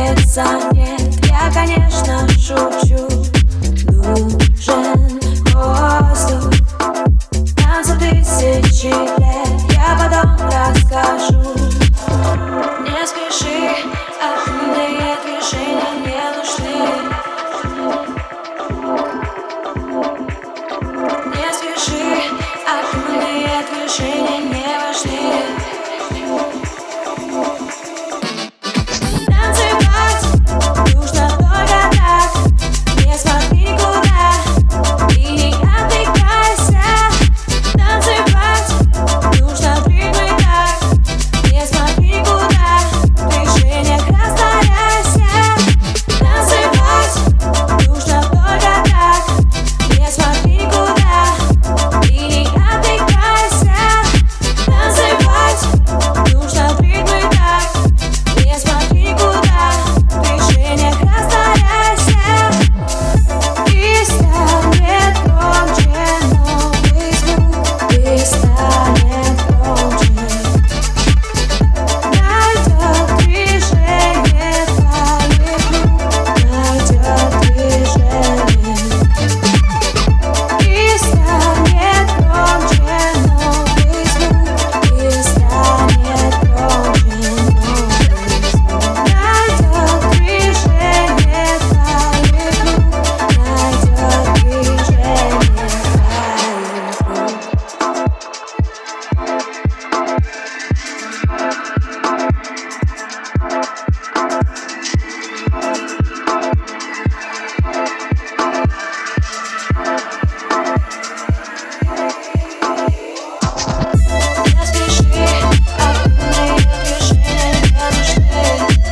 нравится, нет, я, конечно, шучу. Нужен воздух, танцы тысячи лет, я потом расскажу. Не спеши, активные движения не нужны. Не спеши, активные движения не важны. Танцевать нужно только так, не смотри никуда и не отвлекайся. Танцевать нужно прыгнуть так, не смотри никуда, в движениях растворяйся. Танцевать нужно только так, не смотри никуда и не отвлекайся. Танцевать нужно прыгнуть так, не смотри никуда, в движениях растворяйся. И станет громче новый звук, и станет громче. Найдет движение твоих рук, найдет движение. И станет громче новый звук, и станет громче новый звук. Найдет движение твоих рук, найдет движение твоих рук. Не спеши, активные движения не нужны.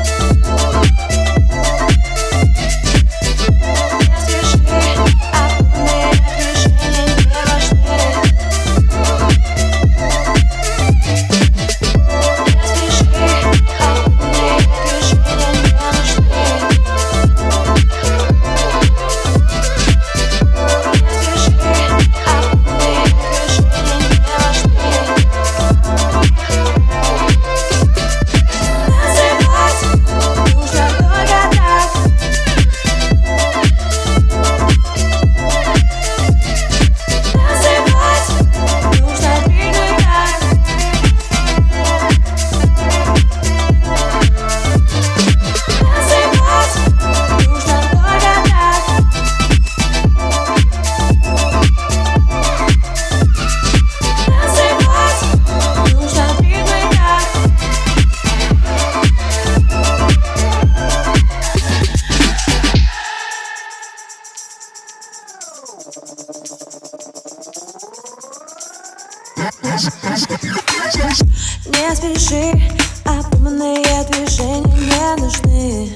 Не спеши, активные движения не важны. Не спеши, активные движения не нужны. Не спеши, активные движения не важны. Танцевать нужно только так. Танцевать нужно прыгнуть так. Танцевать нужно только так. Танцевать нужно прыгнуть так. Не спеши, обдуманные движения не нужны.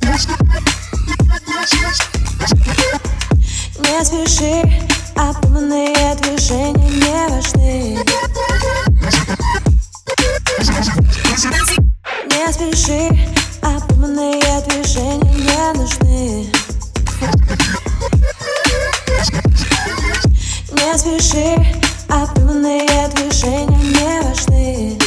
Не спеши, обдуманные движения не важны. Не спеши, обдуманные движения не нужны. Не спеши, обдуманные движения не важны. Не спеши, обдуманные движения не важны. Не спеши, обдуманные движения не важны. Не спеши, обдуманные движения не важны. Не спеши, обдуманные движения не важны. Не спеши, обдуманные движения не важны. Не спеши, обдуманные движения не важны.